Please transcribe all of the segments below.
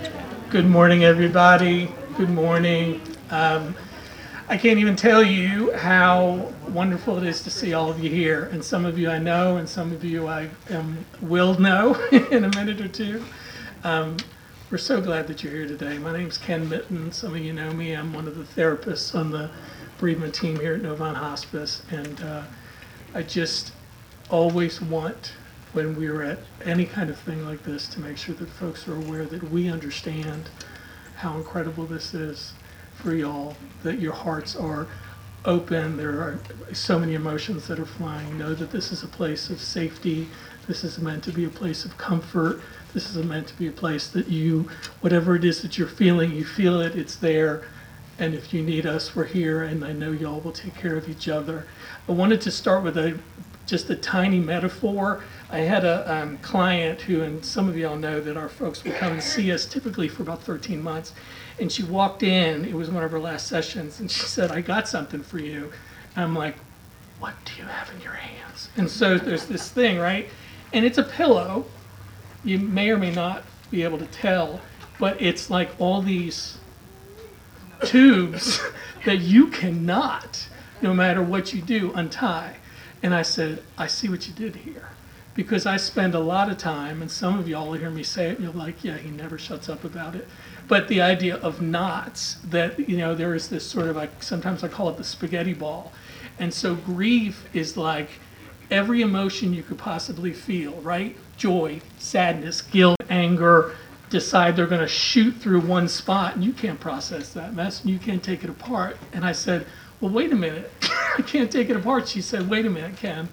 Good morning, everybody. Good morning. I can't even tell you how wonderful it is to see all of you here. And some of you I know, and some of you I will know in a minute or two. We're so glad that you're here today. My name's Ken Mitten. Some of you know me. I'm one of the therapists on the bereavement team here at Novant Hospice. And I just always want, when we're at any kind of thing like this, to make sure that folks are aware that we understand how incredible this is for y'all, that your hearts are open. There are so many emotions that are flying. Know that this is a place of safety. This is meant to be a place of comfort. This is meant to be a place that you, whatever it is that you're feeling, you feel it, it's there. And if you need us, we're here, and I know y'all will take care of each other. I wanted to start with just a tiny metaphor. I had a client who, and some of y'all know that our folks will come and see us typically for about 13 months. And she walked in, it was one of her last sessions, and she said, "I got something for you." And I'm like, "What do you have in your hands?" And so there's this thing, right? And it's a pillow. You may or may not be able to tell, but it's like all these tubes that you cannot, no matter what you do, untie. And I said, "I see what you did here." Because I spend a lot of time, and some of y'all will hear me say it, and you're like, "Yeah, he never shuts up about it." But the idea of knots, that, there is this sort of, sometimes I call it the spaghetti ball. And so grief is like every emotion you could possibly feel, right? Joy, sadness, guilt, anger, decide they're going to shoot through one spot, and you can't process that mess, and you can't take it apart. And I said, "Well, wait a minute. I can't take it apart." She said, "Wait a minute, Ken."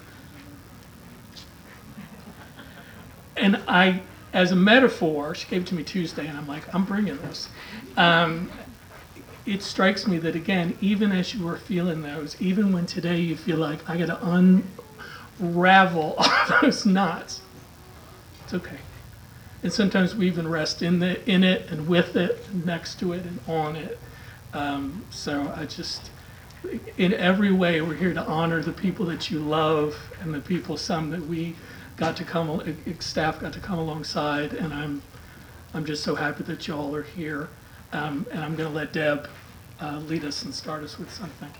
And I, as a metaphor, she gave it to me Tuesday, and I'm like, I'm bringing this. It strikes me that, again, even as you are feeling those, even when today you feel like I got to unravel all those knots, it's okay. And sometimes we even rest in it and with it, and next to it and on it. So I just, in every way, we're here to honor the people that you love, and the people, some that we got to come, staff got to come alongside, and I'm just so happy that y'all are here. And I'm going to let Deb lead us and start us with something.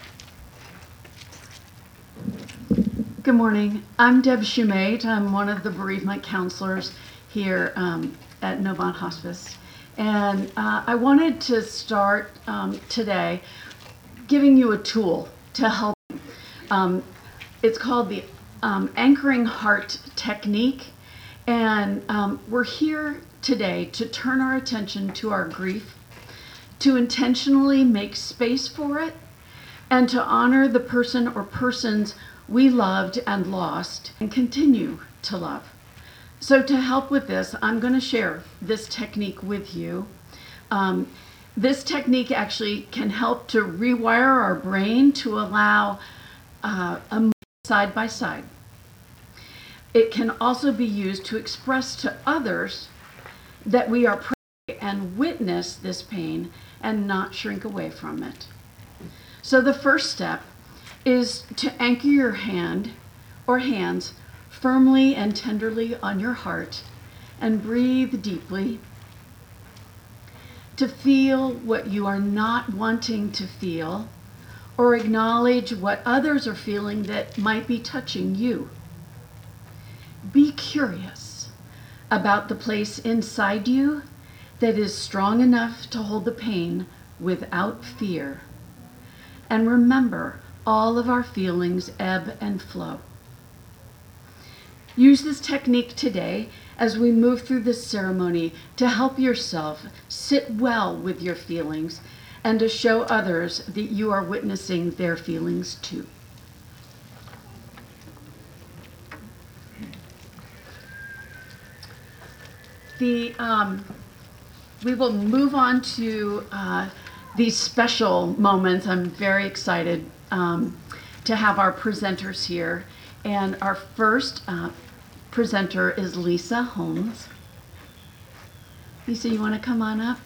Good morning. I'm Deb Shumate. I'm one of the bereavement counselors here at Novant Hospice. And I wanted to start today giving you a tool to help. It's called the Anchoring Heart Technique. And we're here today to turn our attention to our grief, to intentionally make space for it, and to honor the person or persons we loved and lost and continue to love. So to help with this, I'm going to share this technique with you. This technique actually can help to rewire our brain to allow a side by side. It can also be used to express to others that we are present and witness this pain and not shrink away from it. So the first step is to anchor your hand or hands firmly and tenderly on your heart and breathe deeply to feel what you are not wanting to feel, or acknowledge what others are feeling that might be touching you. Be curious about the place inside you that is strong enough to hold the pain without fear. And remember, all of our feelings ebb and flow. Use this technique today as we move through this ceremony to help yourself sit well with your feelings and to show others that you are witnessing their feelings too. We will move on to these special moments. I'm very excited to have our presenters here. And our first presenter is Lisa Holmes. Lisa, you want to come on up?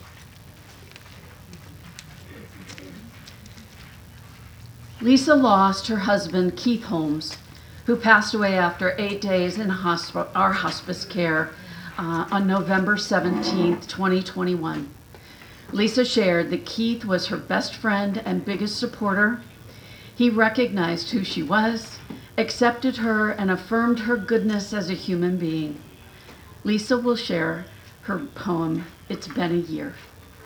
Lisa lost her husband, Keith Holmes, who passed away after 8 days in our hospice care on November 17th, 2021. Lisa shared that Keith was her best friend and biggest supporter. He recognized who she was, accepted her, and affirmed her goodness as a human being. Lisa will share her poem, It's Been a Year.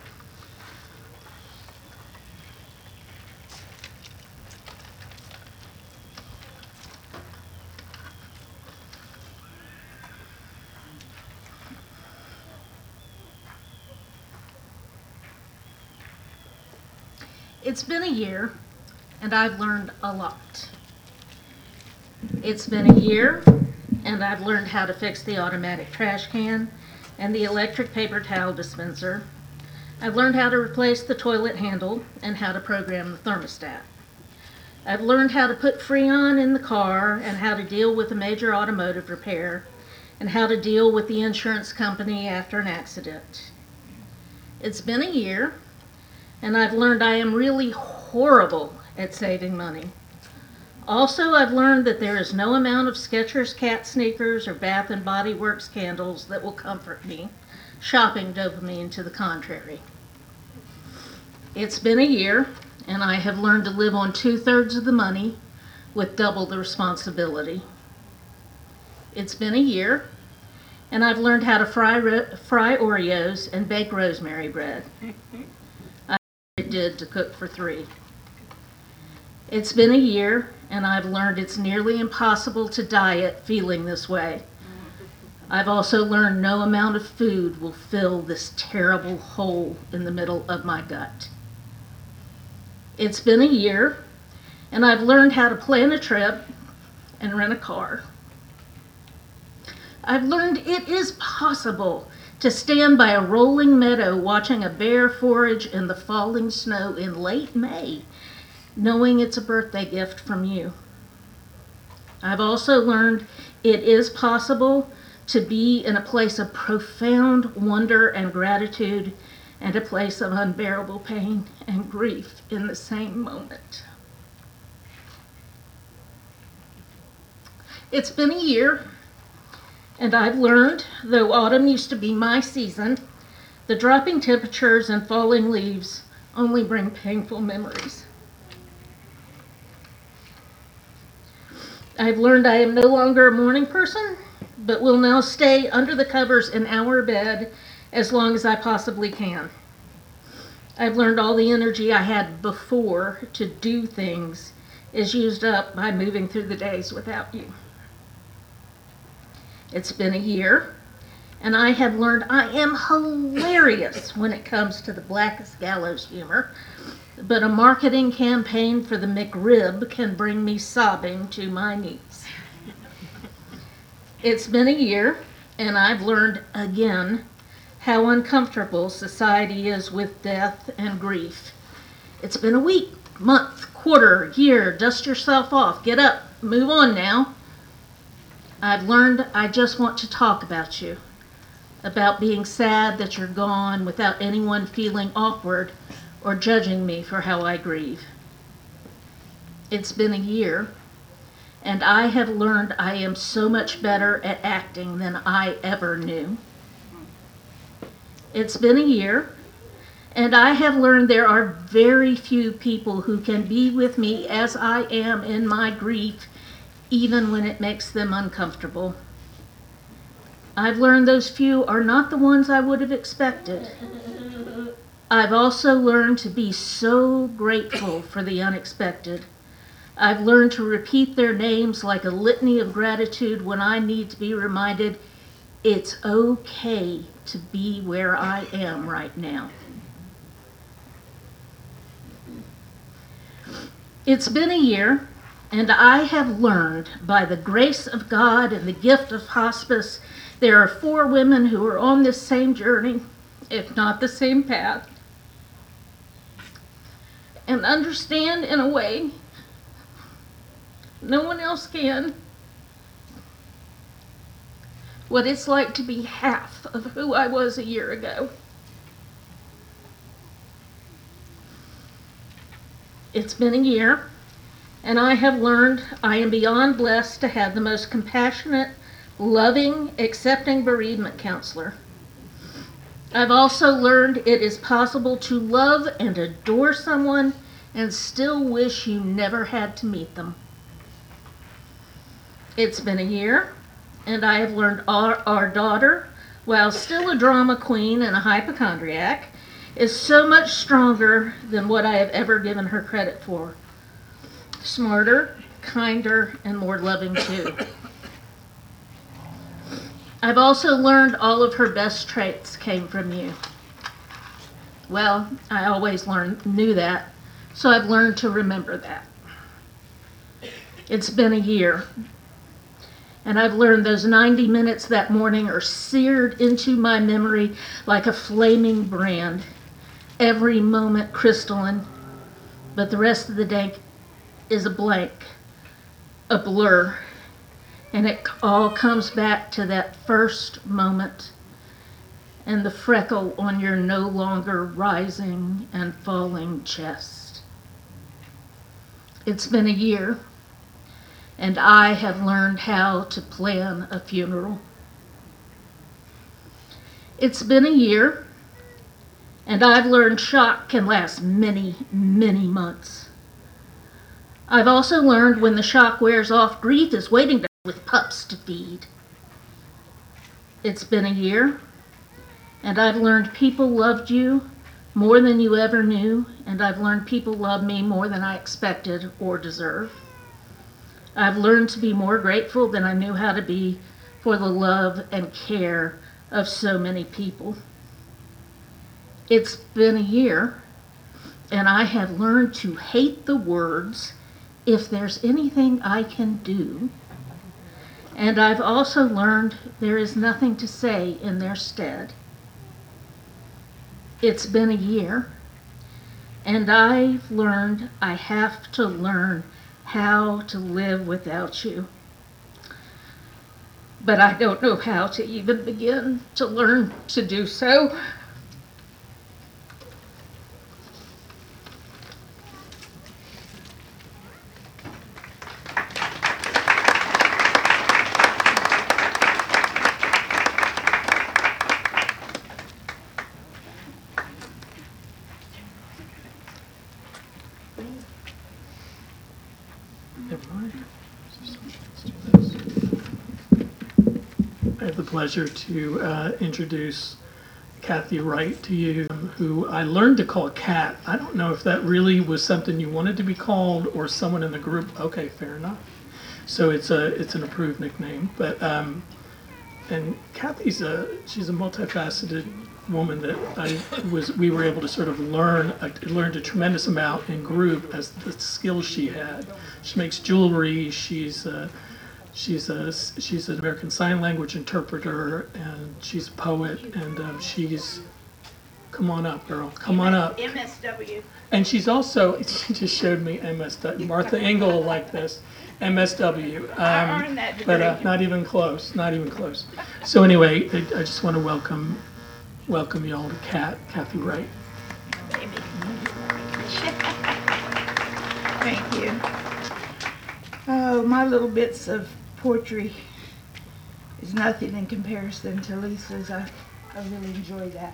It's been a year, and I've learned a lot. It's been a year, and I've learned how to fix the automatic trash can and the electric paper towel dispenser. I've learned how to replace the toilet handle and how to program the thermostat. I've learned how to put Freon in the car and how to deal with a major automotive repair and how to deal with the insurance company after an accident. It's been a year, and I've learned I am really horrible at saving money. Also, I've learned that there is no amount of Skechers cat sneakers or Bath and Body Works candles that will comfort me, shopping dopamine to the contrary. It's been a year, and I have learned to live on 2/3 of the money with double the responsibility. It's been a year, and I've learned how to fry Oreos and bake rosemary bread. It did to cook for 3. It's been a year, and I've learned it's nearly impossible to diet feeling this way. I've also learned no amount of food will fill this terrible hole in the middle of my gut. It's been a year, and I've learned how to plan a trip and rent a car. I've learned it is possible to stand by a rolling meadow watching a bear forage in the falling snow in late May, knowing it's a birthday gift from you. I've also learned it is possible to be in a place of profound wonder and gratitude and a place of unbearable pain and grief in the same moment. It's been a year, and I've learned, though autumn used to be my season, the dropping temperatures and falling leaves only bring painful memories. I've learned I am no longer a morning person, but will now stay under the covers in our bed as long as I possibly can. I've learned all the energy I had before to do things is used up by moving through the days without you. It's been a year, and I have learned I am hilarious when it comes to the blackest gallows humor, but a marketing campaign for the McRib can bring me sobbing to my knees. It's been a year, and I've learned again how uncomfortable society is with death and grief. It's been a week, month, quarter, year. Dust yourself off. Get up. Move on now. I've learned I just want to talk about you, about being sad that you're gone without anyone feeling awkward or judging me for how I grieve. It's been a year, and I have learned I am so much better at acting than I ever knew. It's been a year, and I have learned there are very few people who can be with me as I am in my grief, even when it makes them uncomfortable. I've learned those few are not the ones I would have expected. I've also learned to be so grateful for the unexpected. I've learned to repeat their names like a litany of gratitude when I need to be reminded it's okay to be where I am right now. It's been a year, and I have learned by the grace of God and the gift of hospice, there are 4 women who are on this same journey, if not the same path, and understand in a way no one else can what it's like to be half of who I was a year ago. It's been a year, and I have learned I am beyond blessed to have the most compassionate, loving, accepting bereavement counselor. I've also learned it is possible to love and adore someone and still wish you never had to meet them. It's been a year, and I have learned our daughter, while still a drama queen and a hypochondriac, is so much stronger than what I have ever given her credit for. Smarter, kinder, and more loving too. I've also learned all of her best traits came from you. Well, I always knew that, so I've learned to remember that. It's been a year, and I've learned those 90 minutes that morning are seared into my memory like a flaming brand, every moment crystalline, but the rest of the day is a blank, a blur. And it all comes back to that first moment and the freckle on your no longer rising and falling chest. It's been a year, and I have learned how to plan a funeral. It's been a year, and I've learned shock can last many, many months. I've also learned when the shock wears off, grief is waiting with pups to feed. It's been a year, and I've learned people loved you more than you ever knew, and I've learned people love me more than I expected or deserve. I've learned to be more grateful than I knew how to be for the love and care of so many people. It's been a year, and I have learned to hate the words, "if there's anything I can do," and I've also learned there is nothing to say in their stead. It's been a year, and I've learned I have to learn how to live without you. But I don't know how to even begin to learn to do so. I have the pleasure to introduce Kathy Wright to you, who I learned to call Kat. I don't know if that really was something you wanted to be called or someone in the group. Okay, fair enough. So it's an approved nickname. But and Kathy's she's a multifaceted woman that we were able to sort of learned a tremendous amount in group as the skills she had. She makes jewelry. She's an American Sign Language interpreter, and she's a poet, and she's, come on up, girl, come on up. MSW. And she's also, she just showed me MSW. Martha Engel like this, MSW. I earned that degree. But not even close, not even close. So anyway, I just want to welcome you all to Kathy Wright. Baby. Thank you. Oh, my little bits of poetry is nothing in comparison to Lisa's. I really enjoy that.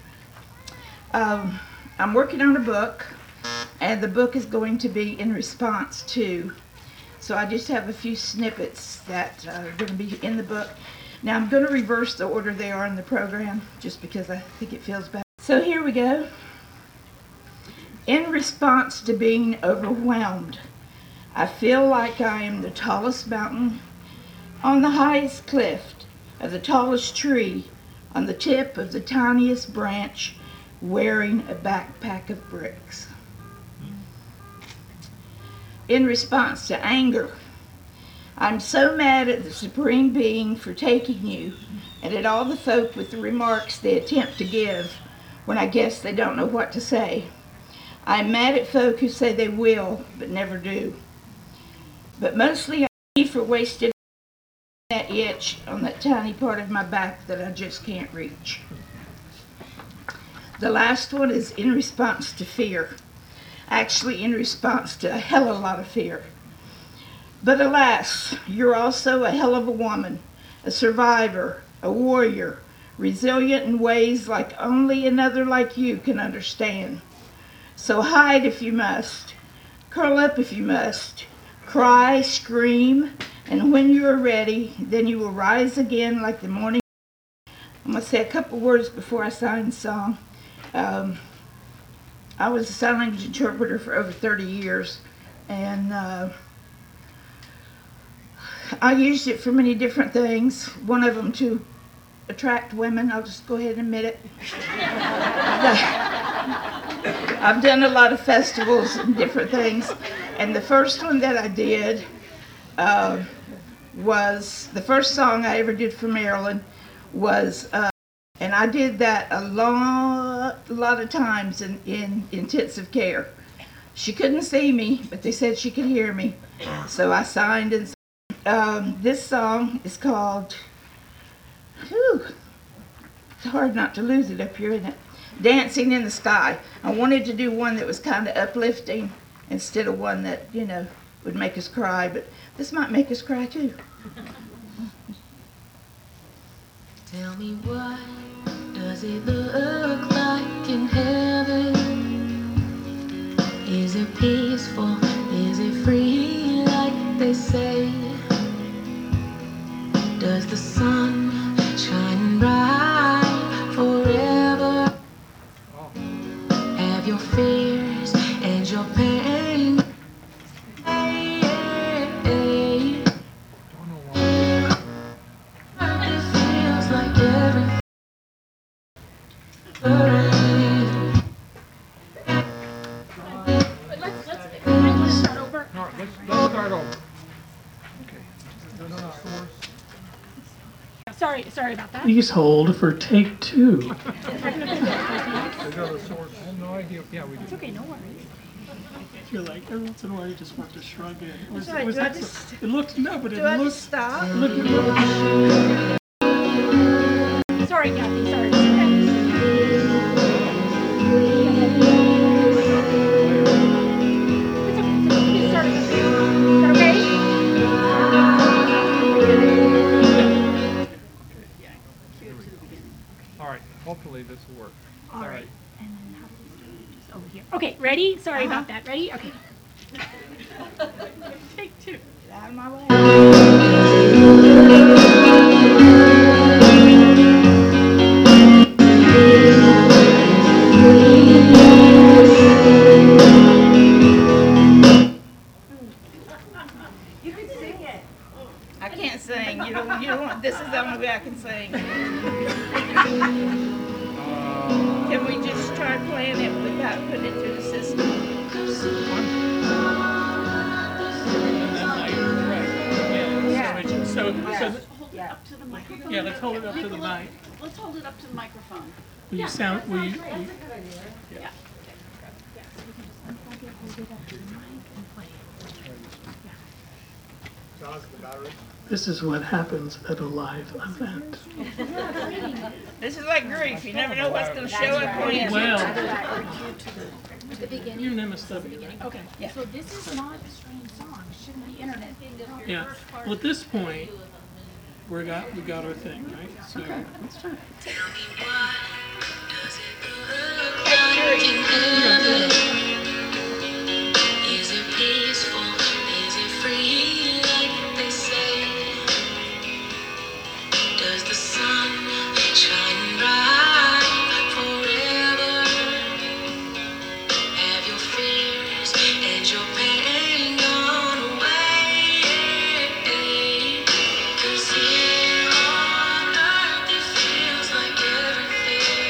I'm working on a book, and the book is going to be in response to. So I just have a few snippets that are going to be in the book. Now I'm going to reverse the order they are in the program, just because I think it feels better. So here we go. In response to being overwhelmed, I feel like I am the tallest mountain on the highest cliff of the tallest tree on the tip of the tiniest branch, wearing a backpack of bricks. In response to anger, I'm so mad at the Supreme Being for taking you, and at all the folk with the remarks they attempt to give when I guess they don't know what to say. I'm mad at folk who say they will, but never do. But mostly I'm mad for wasting that itch on that tiny part of my back that I just can't reach. The last one is in response to fear. Actually, in response to a hell of a lot of fear. But alas, you're also a hell of a woman, a survivor, a warrior, resilient in ways like only another like you can understand. So hide if you must, curl up if you must, cry, scream, and when you are ready, then you will rise again like the morning. I'm going to say a couple words before I sign the song. I was a sign language interpreter for over 30 years, and I used it for many different things. One of them to attract women. I'll just go ahead and admit it. I've done a lot of festivals and different things, and the first one that I did was the first song I ever did for Marilyn was, and I did that a lot of times in intensive care. She couldn't see me, but they said she could hear me, so I signed and. This song is called, it's hard not to lose it up here, isn't it? Dancing in the Sky. I wanted to do one that was kind of uplifting instead of one that, would make us cry, but this might make us cry too. Tell me, what does it look like in heaven? Is it peaceful? Is it free like they say? Does the sun shine bright forever? Have your fears and your pain? It feels like everything. Let's start over. All right, let's start over. Okay. Sorry about that. Please hold for take 2. There's other source. I have no idea. Yeah, we do. It's okay, no worries. You're like, every once in a while you just want to shrug in. Sorry, do I just- It looked, no, but it Do I looked, just stop? Sorry, Kathy, sorry. All right. Hopefully this will work. All right. And then how do we start? Just over here. Okay, ready? Sorry about that. Ready? Okay. Take 2. Get out of my way. You can sing it. I can't sing. You don't want, this is the only way I can sing. Can we just try playing it without putting it through the system? So, Yeah, up to the microphone. yeah, let's hold it up to the mic. Let's hold it up to the microphone. Will you sound, will you, Yeah. this is what happens at a live event. This is like grief. You never know what's going to show up on you. Well, The beginning. you're an MSW. Okay. So this is not a strange song. Shouldn't the internet think that? Yeah, well, at this point, we got our thing, right? So, Let's try. Is it peaceful? Is it free like they say? Does the sun shine bright forever? Have your fears and your pain gone away? 'Cause here on earth it feels like everything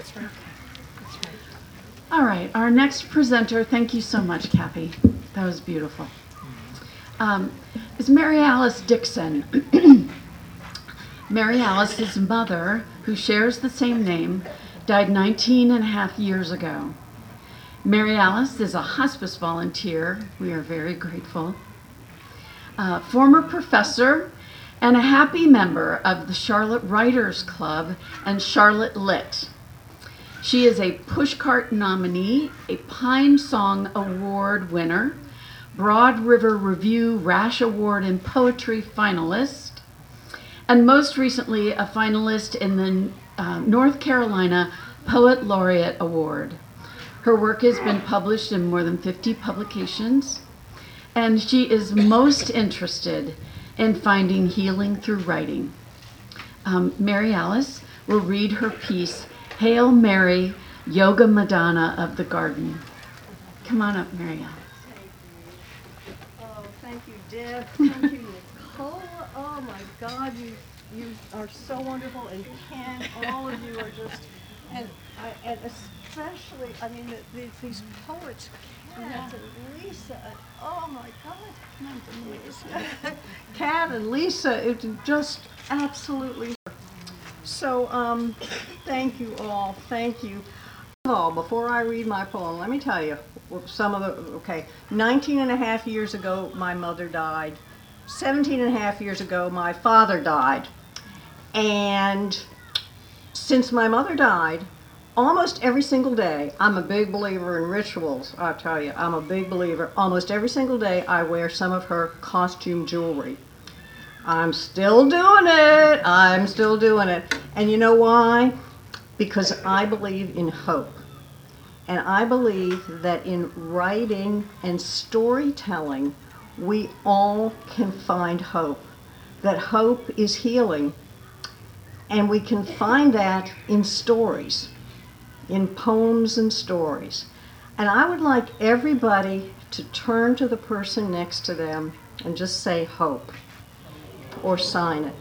All right, our next presenter, thank you so much, Kathy. That was beautiful. Is Mary Alice Dixon. Mary Alice's mother, who shares the same name, died 19 and a half years ago. Mary Alice is a hospice volunteer. We are very grateful. Former professor and a happy member of the Charlotte Writers Club and Charlotte Lit. She is a Pushcart nominee, a Pine Song Award winner, Broad River Review Rash Award in Poetry finalist, and most recently a finalist in the North Carolina Poet Laureate Award. Her work has been published in more than 50 publications, and she is most interested in finding healing through writing. Mary Alice will read her piece, Hail Mary, Yoga Madonna of the Garden. Come on up, Mary Alice. Oh, thank you, Deb. Thank you, Nicole. Oh my God, you are so wonderful, and Ken, all of you are just, and especially, I mean, these poets, Kat and Lisa, and, oh my God, Kat and Lisa, it's just absolutely. So, thank you all, thank you. Before I read my poem, let me tell you some of the, 19 and a half years ago, my mother died. 17 and a half years ago, my father died. And since my mother died, almost every single day, I'm a big believer in rituals, I tell you, I'm a big believer. Almost every single day, I wear some of her costume jewelry. I'm still doing it. I'm still doing it. And you know why? Because I believe in hope. And I believe that in writing and storytelling, we all can find hope. That hope is healing. And we can find that in stories, in poems and stories. And I would like everybody to turn to the person next to them and just say hope, or sign it.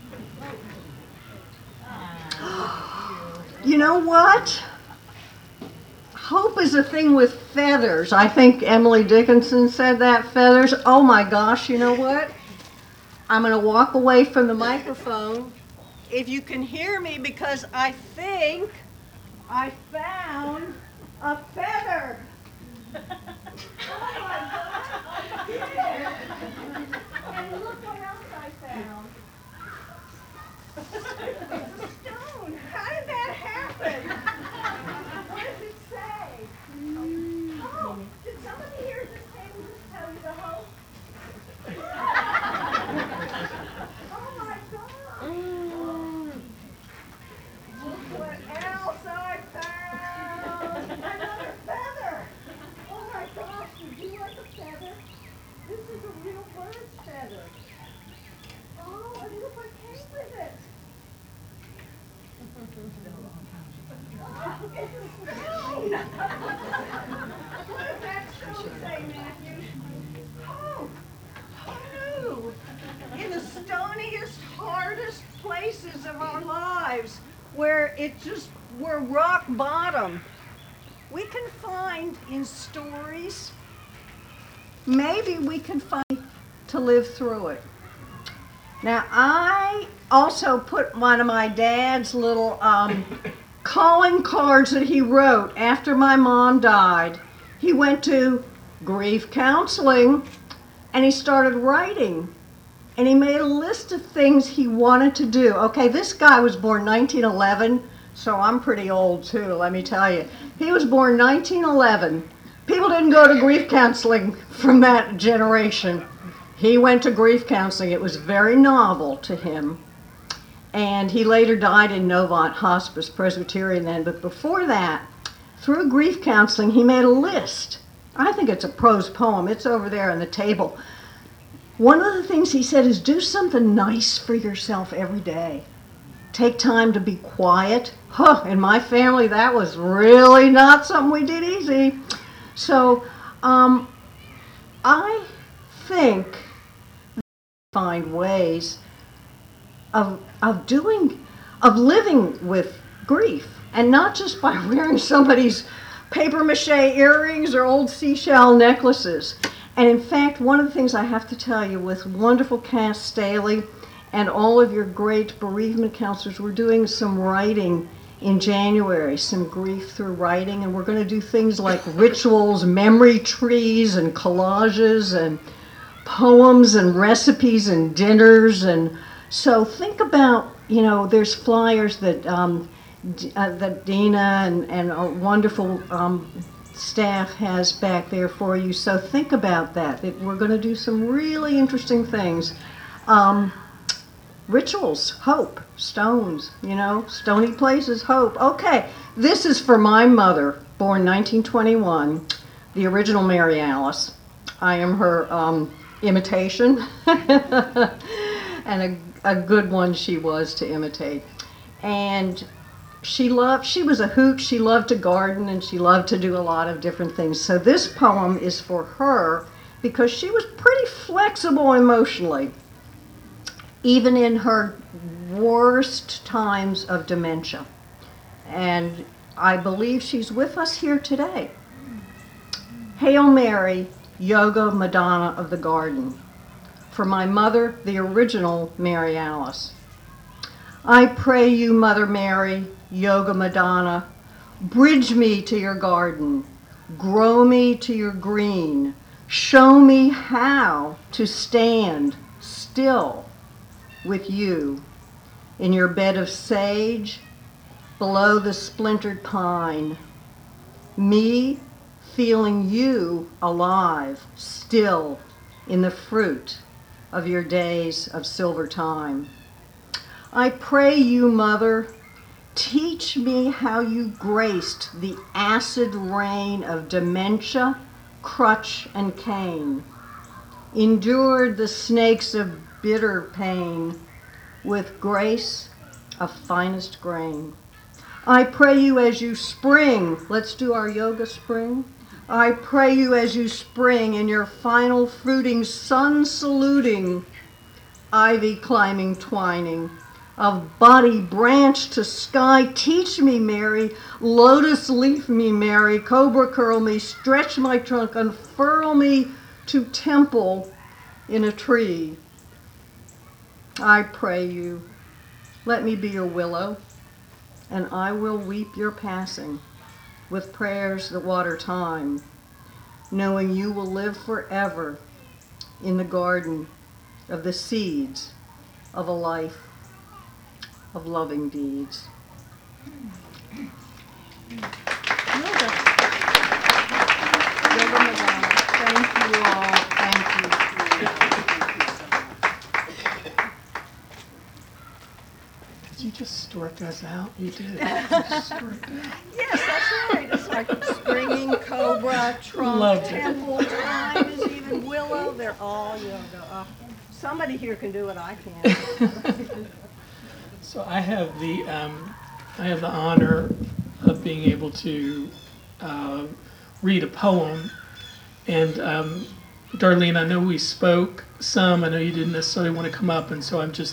You know what? Hope is a thing with feathers. I think Emily Dickinson said that, feathers. Oh my gosh, you know what? I'm going to walk away from the microphone, if you can hear me, because I think I found a feather. Oh my God! Yeah. And look what else I found. It's a stone. How did that happen? What does it say? Oh, did somebody here at this table just tell you the hope? Oh my God! Look what else I found! Another feather! Oh my gosh, would you like a feather? This is a real bird's feather. Oh, and look what came with it. Oh, it's a stone! What does that stone say, Matthew? Oh, no! In the stoniest, hardest places of our lives, where we're rock bottom, we can find in stories, maybe we can find to live through it. Now, I also put one of my dad's little calling cards that he wrote after my mom died. He went to grief counseling and he started writing. And he made a list of things he wanted to do. Okay, this guy was born 1911, so I'm pretty old too, let me tell you. He was born 1911. People didn't go to grief counseling from that generation. He went to grief counseling. It was very novel to him. And he later died in Novant Hospice, Presbyterian then. But before that, through grief counseling, he made a list. I think it's a prose poem. It's over there on the table. One of the things he said is do something nice for yourself every day. Take time to be quiet. In my family, that was really not something we did easy. So I think find ways of living with grief. And not just by wearing somebody's paper mache earrings or old seashell necklaces. And in fact, one of the things I have to tell you, with wonderful Cass Staley and all of your great bereavement counselors, we're doing some writing in January, some grief through writing, and we're going to do things like rituals, memory trees, and collages, and poems, and recipes, and dinners. And so think about, there's flyers that that Dina and our wonderful staff has back there for you. So think about that we're going to do some really interesting things. Rituals, hope, stones, stony places, hope. Okay, this is for my mother, born 1921, the original Mary Alice. I am her imitation, and a good one she was to imitate. And she was a hoot, she loved to garden, and she loved to do a lot of different things. So this poem is for her because she was pretty flexible emotionally, even in her worst times of dementia. And I believe she's with us here today. Hail Mary, Yoga Madonna of the Garden. For my mother, the original Mary Alice. I pray you, Mother Mary, Yoga Madonna, bridge me to your garden, grow me to your green, show me how to stand still with you in your bed of sage, below the splintered pine, me feeling you alive, still in the fruit of your days of silver time. I pray you, Mother, teach me how you graced the acid rain of dementia, crutch, and cane, endured the snakes of bitter pain with grace of finest grain. I pray you as you spring, let's do our yoga spring. I pray you as you spring in your final fruiting, sun saluting, ivy climbing, twining, of body branch to sky, teach me, Mary, lotus leaf me, Mary, cobra curl me, stretch my trunk, unfurl me to temple in a tree. I pray you, let me be your willow, and I will weep your passing with prayers that water time, knowing you will live forever in the garden of the seeds of a life of loving deeds. Thank you all. Thank you. Did you just stork us out? You did. You just storked out. Yes, that's right. It's like springing, cobra, trunk, Loved it. temple, time is even willow. They're all yoga. Somebody here can do what I can. So I have the honor of being able to read a poem, and Darlene, I know we spoke some. I know you didn't necessarily want to come up, and so I'm just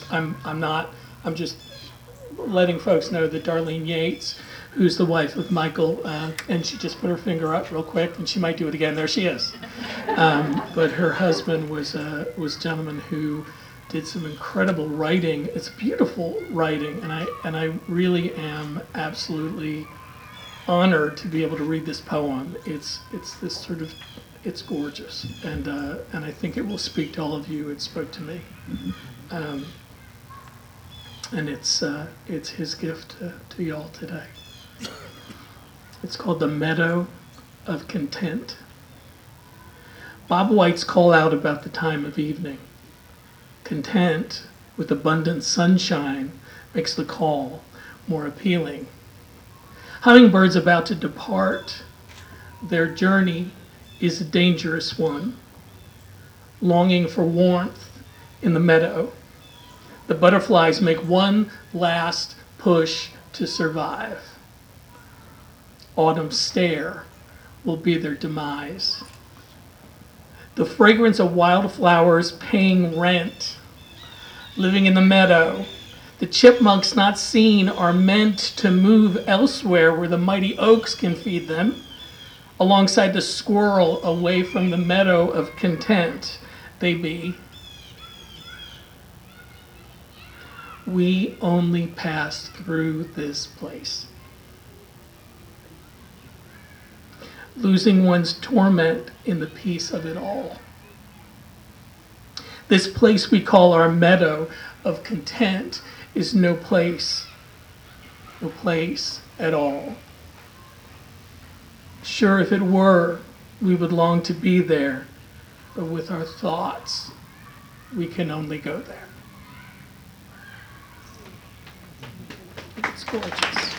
letting folks know that Darlene Yates, who's the wife of Michael, and she just put her finger up real quick, and she might do it again. There she is. But her husband was a gentleman who did some incredible writing. It's beautiful writing, and I really am absolutely honored to be able to read this poem. It's this sort of, it's gorgeous, and I think it will speak to all of you. It spoke to me, and it's his gift to y'all today. It's called The Meadow of Content. Bob White's call out about the time of evening. Content with abundant sunshine makes the call more appealing. Hummingbirds about to depart, their journey is a dangerous one. Longing for warmth in the meadow, the butterflies make one last push to survive. Autumn's stare will be their demise. The fragrance of wildflowers paying rent, living in the meadow, The chipmunks not seen are meant to move elsewhere where the mighty oaks can feed them, alongside the squirrel away from the meadow of content they be. We only pass through this place. Losing one's torment in the peace of it all. This place we call our meadow of content is no place at all. Sure, if it were, we would long to be there, but with our thoughts, we can only go there. It's gorgeous.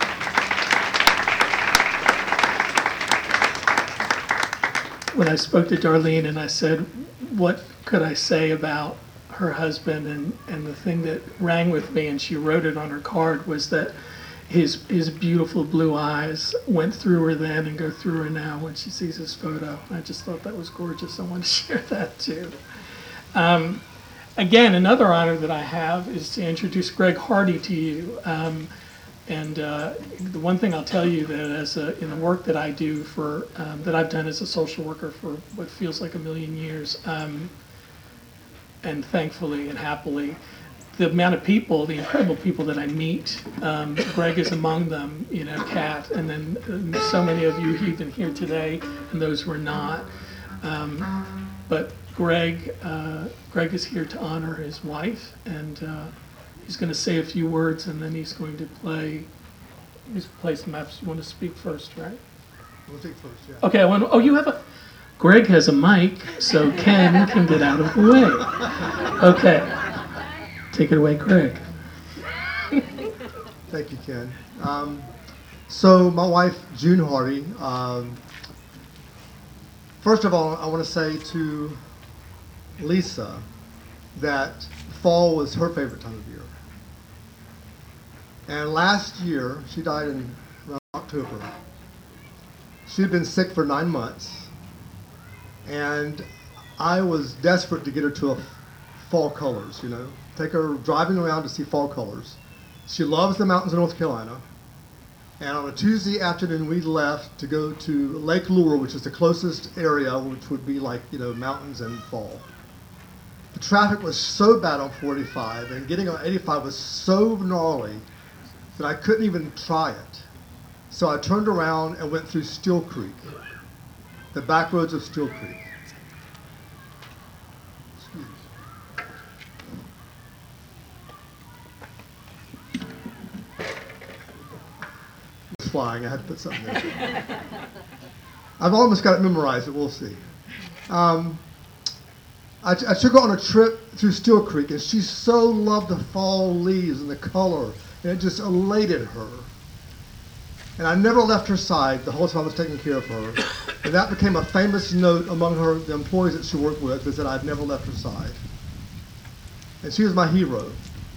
When I spoke to Darlene and I said, what could I say about her husband, and the thing that rang with me, and she wrote it on her card, was that his beautiful blue eyes went through her then and go through her now when she sees his photo. I just thought that was gorgeous. I want to share that too. Again, another honor that I have is to introduce Greg Hardy to you. The one thing I'll tell you that in the work that I do that I've done as a social worker for what feels like a million years, and thankfully and happily, the amount of people, the incredible people that I meet, Greg is among them, Kat, and then so many of you even here today, and those who are not. But Greg is here to honor his wife, and he's going to say a few words, and then he's going to play some maps. You want to speak first, right? We'll take first, yeah. Okay, Greg has a mic, so Ken can get out of the way. Okay. Take it away, Greg. Thank you, Ken. So my wife, June Hardy, first of all, I want to say to Lisa that fall was her favorite time of year. And last year, she died in around October. She had been sick for 9 months, and I was desperate to get her to a fall colors, take her driving around to see fall colors. She loves the mountains of North Carolina. And on a Tuesday afternoon, we left to go to Lake Lure, which is the closest area, which would be like, mountains and fall. The traffic was so bad on 45, and getting on 85 was so gnarly that I couldn't even try it. So I turned around and went through Steel Creek, the back roads of Steel Creek. It's flying, I had to put something there. I've almost got it memorized, but we'll see. I took her on a trip through Steel Creek, and she so loved the fall leaves and the color, and it just elated her. And I never left her side the whole time I was taking care of her. And that became a famous note among the employees that she worked with, is that I've never left her side. And she was my hero.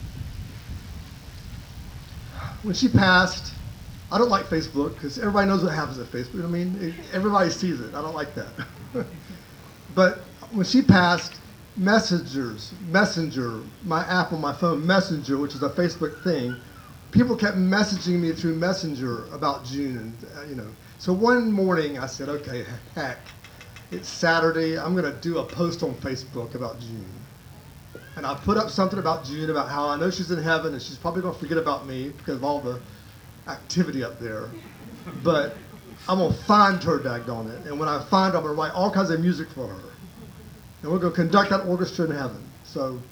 When she passed, I don't like Facebook, because everybody knows what happens at Facebook. You know what I mean? Everybody sees it. I don't like that. But when she passed, Messenger, my app on my phone, Messenger, which is a Facebook thing, people kept messaging me through Messenger about June, and So one morning I said, okay, heck, it's Saturday. I'm going to do a post on Facebook about June. And I put up something about June, about how I know she's in heaven and she's probably going to forget about me because of all the activity up there. But I'm going to find her, daggone it. And when I find her, I'm going to write all kinds of music for her. And we're going to conduct that orchestra in heaven. So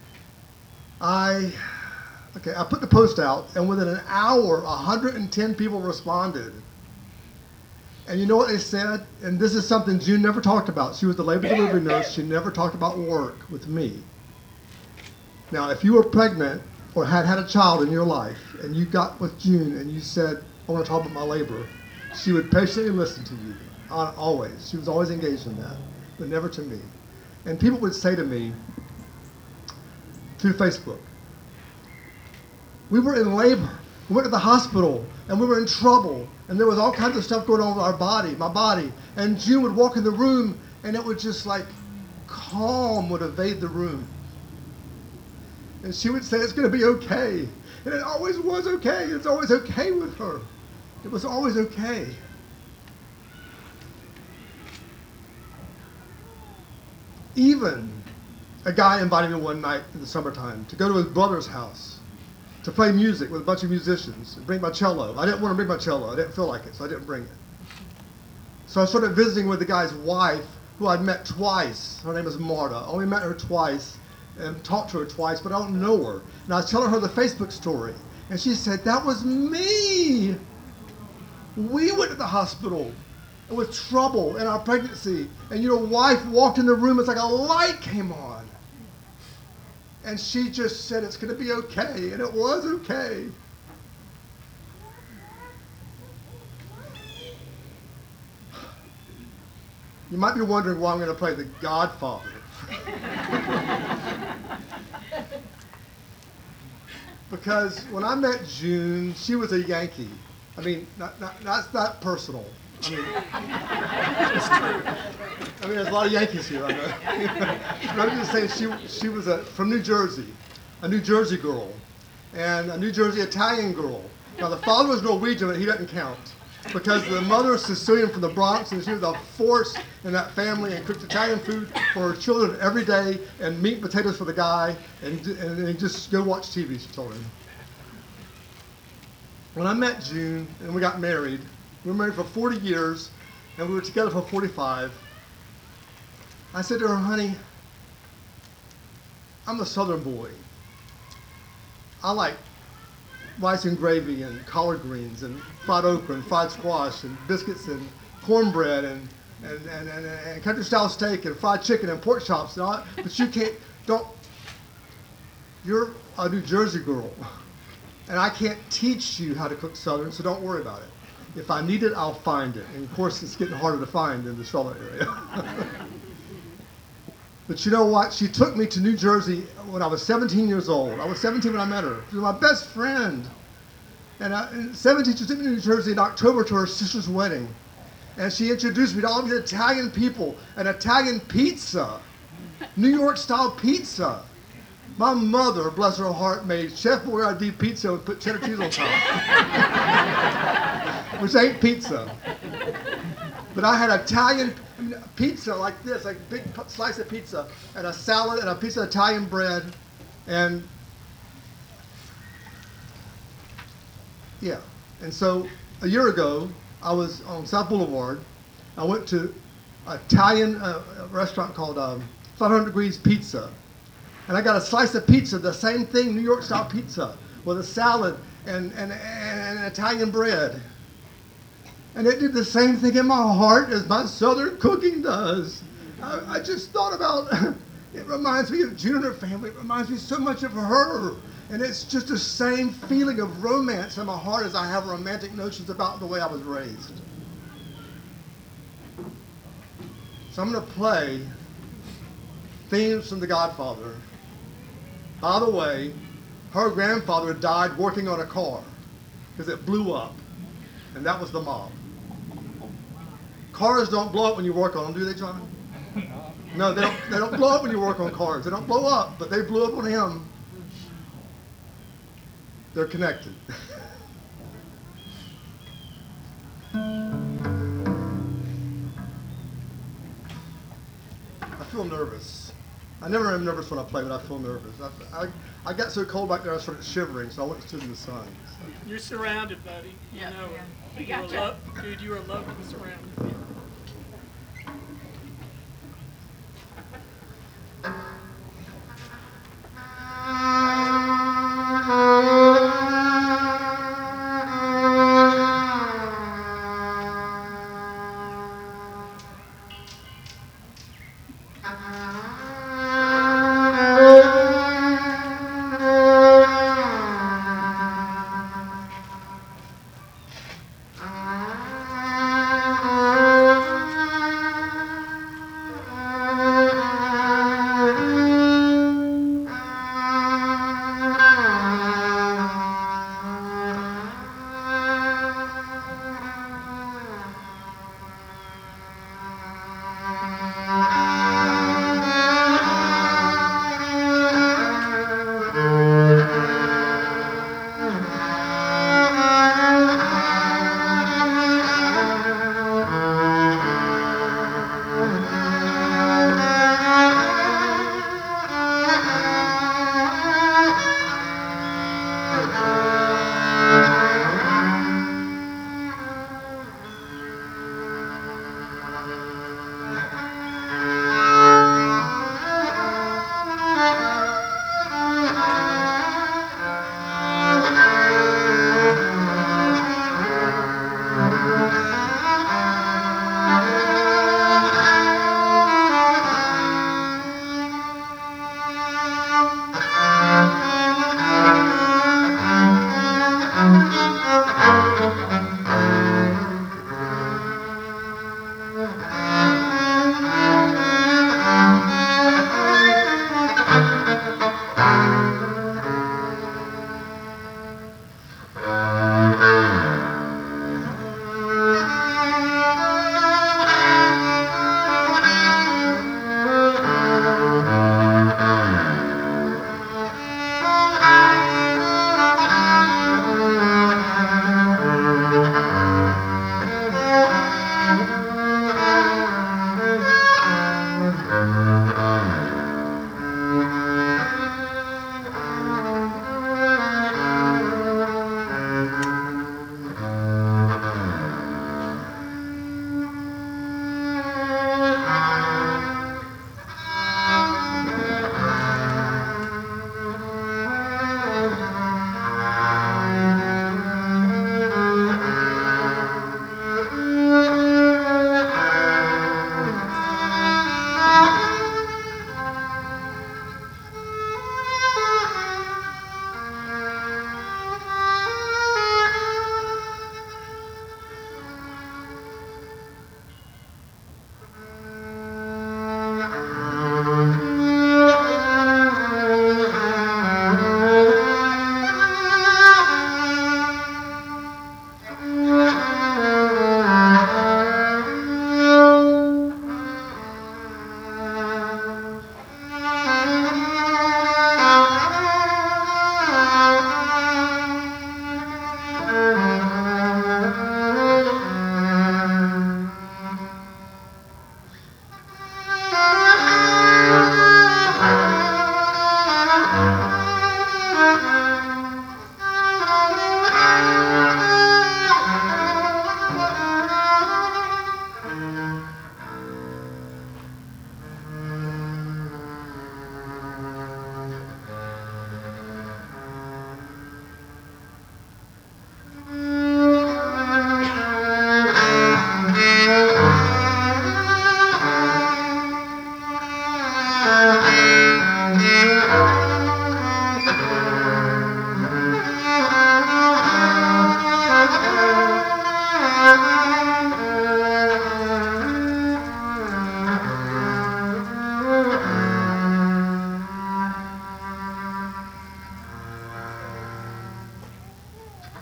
I put the post out, and within an hour, 110 people responded. And you know what they said? And this is something June never talked about. She was the labor delivery nurse. She never talked about work with me. Now, if you were pregnant or had a child in your life, and you got with June and you said, I want to talk about my labor, she would patiently listen to you, always. She was always engaged in that, but never to me. And people would say to me, through Facebook, we were in labor. We went to the hospital, and we were in trouble, and there was all kinds of stuff going on with my body. And June would walk in the room, and it would just like calm would invade the room. And she would say, it's going to be okay. And it always was okay. It's always okay with her. It was always okay. Even a guy invited me one night in the summertime to go to his brother's house to play music with a bunch of musicians and bring my cello. I didn't want to bring my cello. I didn't feel like it, so I didn't bring it. So I started visiting with the guy's wife, who I'd met twice. Her name is Marta. I only met her twice and talked to her twice, but I don't know her. And I was telling her the Facebook story, and she said, that was me. We went to the hospital with trouble in our pregnancy, and your wife walked in the room, it's like a light came on. And she just said, it's going to be okay, and it was okay. You might be wondering why I'm going to play the Godfather. Because when I met June, she was a Yankee. I mean, not personal. I mean, it's true. I mean, there's a lot of Yankees here, I know. But I'm just saying she was from New Jersey, a New Jersey girl, and a New Jersey Italian girl. Now, the father was Norwegian, but he doesn't count, because the mother was Sicilian from the Bronx, and she was a force in that family and cooked Italian food for her children every day, and meat and potatoes for the guy, and just go watch TV, she told him. When I met June and we got married, we were married for 40 years, and we were together for 45. I said to her, honey, I'm a Southern boy. I like rice and gravy and collard greens and fried okra and fried squash and biscuits and cornbread and country style steak and fried chicken and pork chops. And all, but you're a New Jersey girl, and I can't teach you how to cook Southern, so don't worry about it. If I need it, I'll find it. And of course, it's getting harder to find in the Charlotte area. But you know what? She took me to New Jersey when I was 17 years old. I was 17 when I met her. She was my best friend. And at 17, she took me to New Jersey in October to her sister's wedding. And she introduced me to all these Italian people and Italian pizza, New York style pizza. My mother, bless her heart, made Chef Boyardee pizza and put cheddar cheese on top. Which ain't pizza. But I had Italian pizza like this, like a big slice of pizza, and a salad and a piece of Italian bread, and yeah. And so a year ago, I was on South Boulevard. I went to an Italian restaurant called 500 Degrees Pizza, and I got a slice of pizza, the same thing, New York style pizza, with a salad and Italian bread. And it did the same thing in my heart as my Southern cooking does. I just thought about, it reminds me of June and her family. It reminds me so much of her. And it's just the same feeling of romance in my heart as I have romantic notions about the way I was raised. So I'm going to play themes from The Godfather. By the way, her grandfather died working on a car because it blew up. And that was the mob. Cars don't blow up when you work on them, do they, John? No, they don't blow up when you work on cars. They don't blow up, but they blew up on him. They're connected. I feel nervous. I never am nervous when I play, but I feel nervous. I got so cold back there I started shivering, so I went and stood in the sun. You're surrounded, buddy. You know it. We got you. Dude, you are loved and surrounded.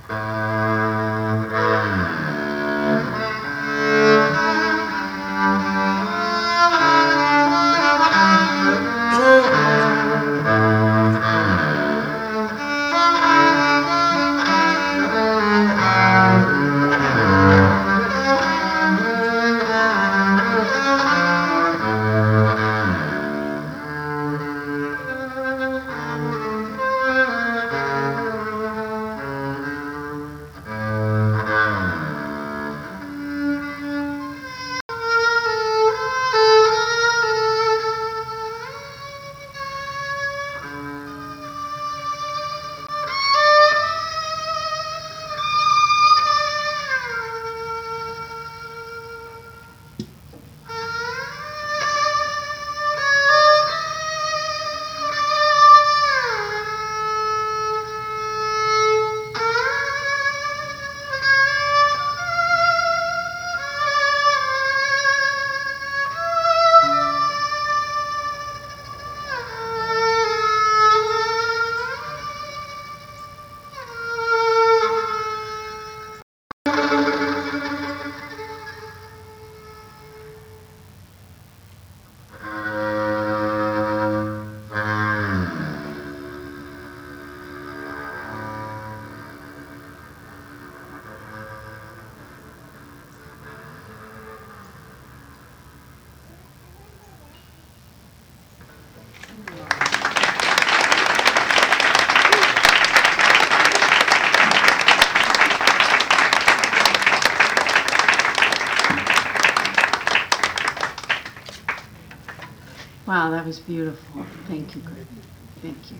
Wow, that was beautiful. Thank you, Greg. Thank you.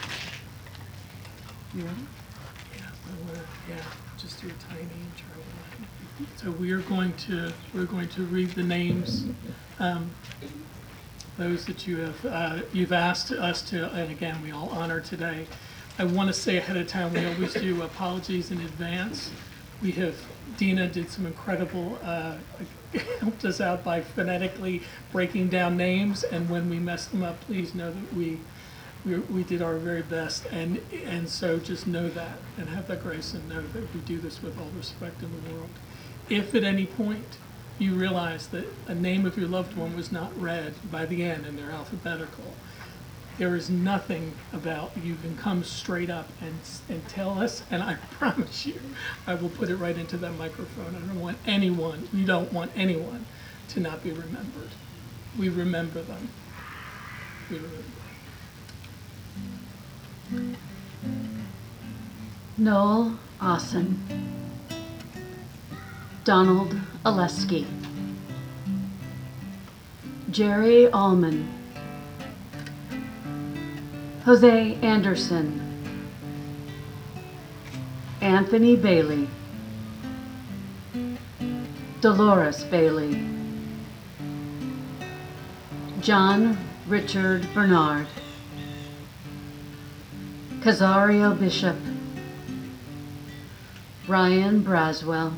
You ready? Yeah, just do a tiny intro. So we're going to read the names, those that you've asked us to, and again, we all honor today. I want to say ahead of time, we always do apologies in advance. Dina did some incredible, helped us out by phonetically breaking down names, and when we mess them up, please know that we did our very best, and so just know that, and have that grace, and know that we do this with all respect in the world. If at any point you realize that a name of your loved one was not read by the end and they're alphabetical, there is nothing about, you can come straight up and tell us, and I promise you, I will put it right into that microphone. We don't want anyone to not be remembered. We remember them. We remember them. Noel Austin. Donald Oleski. Jerry Allman. Jose Anderson. Anthony Bailey. Dolores Bailey. John Richard Bernard. Casario Bishop. Ryan Braswell.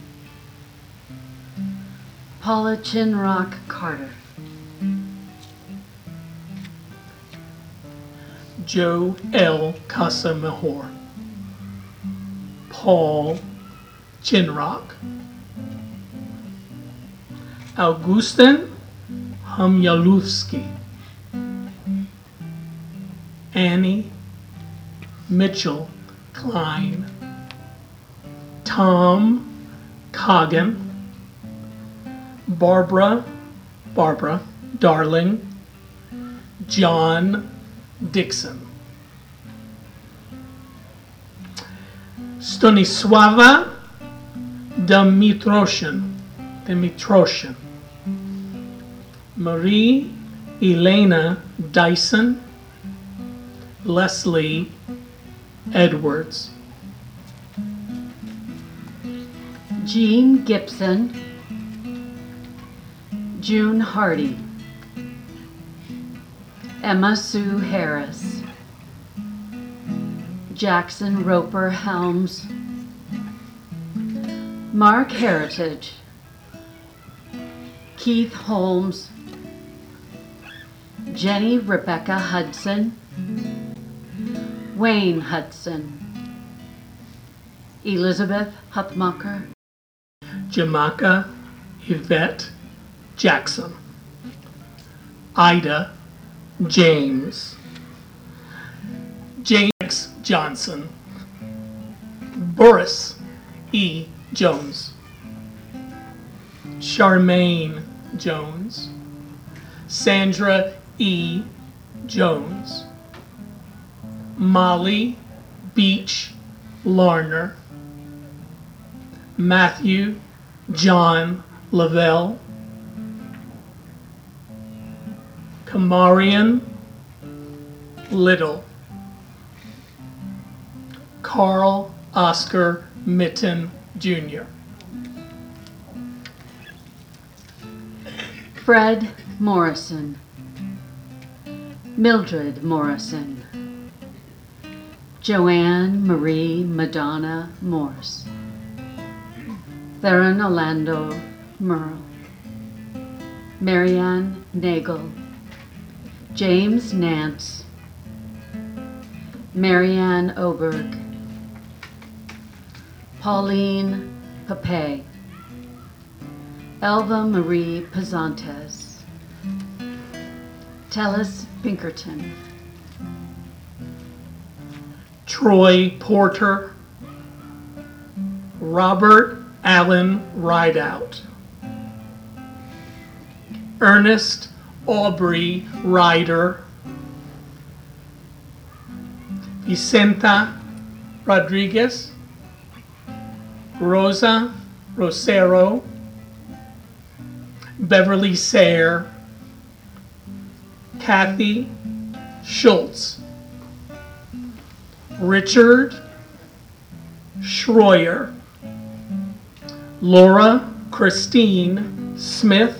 Paula Chinrock Carter. Joe L. Casamejor. Paul Chinrock. Augustin Humyalowski. Annie Mitchell Klein. Tom Coggin. Barbara Darling. John Dixon. Stanisława Dimitroshin. Marie Elena Dyson. Leslie Edwards. Jean Gibson. June Hardy. Emma Sue Harris. Jackson Roper Helms. Mark Heritage. Keith Holmes. Jenny Rebecca Hudson. Wayne Hudson. Elizabeth Huthmacher, Jamaica Yvette Jackson, Ida James, James Johnson, Boris E. Jones, Charmaine Jones, Sandra E. Jones, Molly Beach Larner, Matthew John Lavelle, Kamarian Little, Carl Oscar Mitten Jr., Fred Morrison, Mildred Morrison, Joanne Marie Madonna Morse, Theron Orlando Merle, Marianne Nagel, James Nance, Marianne Oberg, Pauline Pape, Elva Marie Pazantes, Tellis Pinkerton, Troy Porter, Robert Allen Rideout, Ernest Aubrey Ryder, Vicenta Rodriguez, Rosa Rosero, Beverly Sayre, Kathy Schultz, Richard Schroyer, Laura Christine Smith,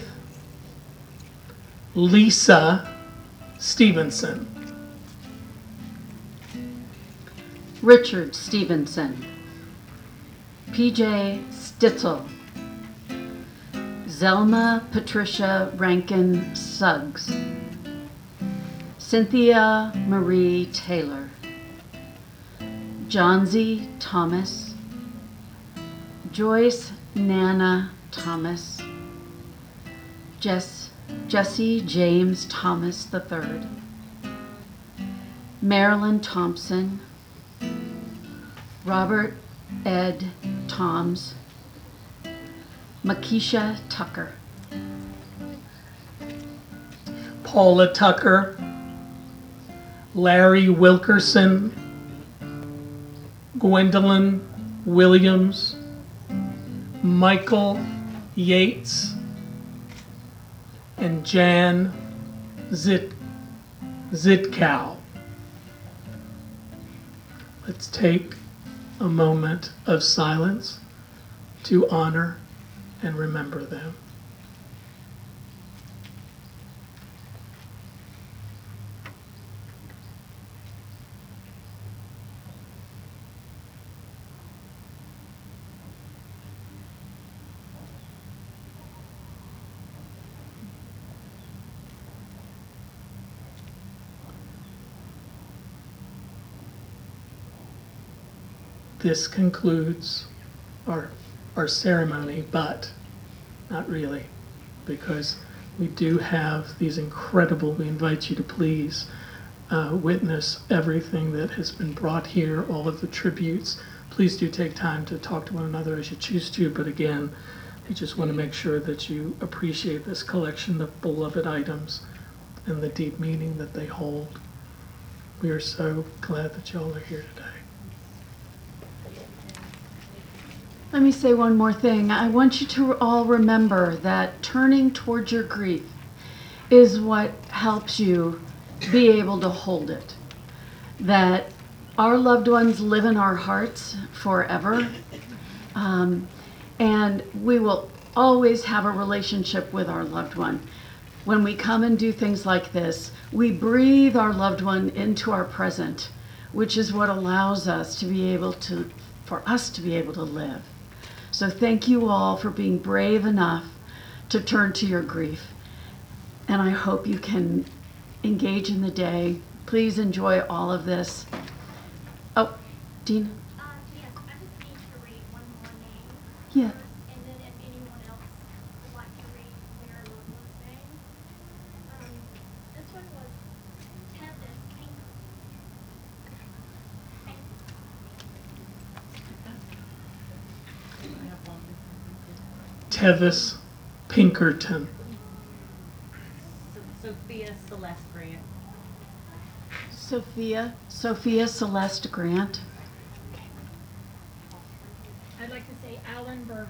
Lisa Stevenson, Richard Stevenson, PJ Stitzel, Zelma Patricia Rankin Suggs, Cynthia Marie Taylor, Johnsy Thomas, Joyce Nana Thomas, Jesse James Thomas III, Marilyn Thompson, Robert Ed Toms, Makisha Tucker, Paula Tucker, Larry Wilkerson, Gwendolyn Williams, Michael Yates, and Jan Zitkow. Let's take a moment of silence to honor and remember them. This concludes our ceremony, but not really, because we do have these incredible, we invite you to please witness everything that has been brought here, all of the tributes. Please do take time to talk to one another as you choose to, but again, I just want to make sure that you appreciate this collection of beloved items and the deep meaning that they hold. We are so glad that y'all are here today. Let me say one more thing. I want you to all remember that turning towards your grief is what helps you be able to hold it. That our loved ones live in our hearts forever, and we will always have a relationship with our loved one. When we come and do things like this, we breathe our loved one into our present, which is what allows us to be able to, for us to be able to live. So thank you all for being brave enough to turn to your grief. And I hope you can engage in the day. Please enjoy all of this. Oh, Dean? Yes, I just need to Yeah. And then if anyone else would like to read their loved one's name. This one was Tempest Pink. Tevis Pinkerton. Sophia Celeste Grant. Sophia Celeste Grant. I'd like to say Alan Burns.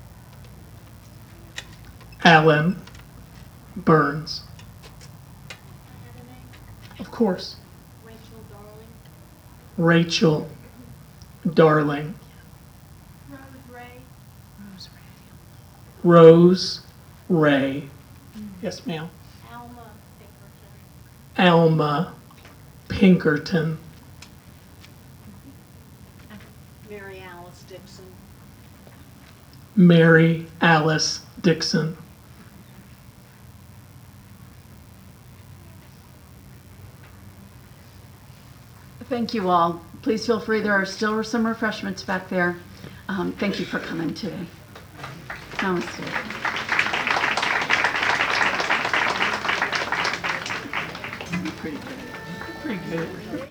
Alan Burns. Another name, Of course. Rachel Darling. Rachel Darling. Rose Ray. Rose Ray. Yes, ma'am. Alma Pinkerton. Alma Pinkerton. Mary Alice Dixon. Mary Alice Dixon. Thank you all. Please feel free. There are still some refreshments back there. Thank you for coming today. Namaste. Pretty good.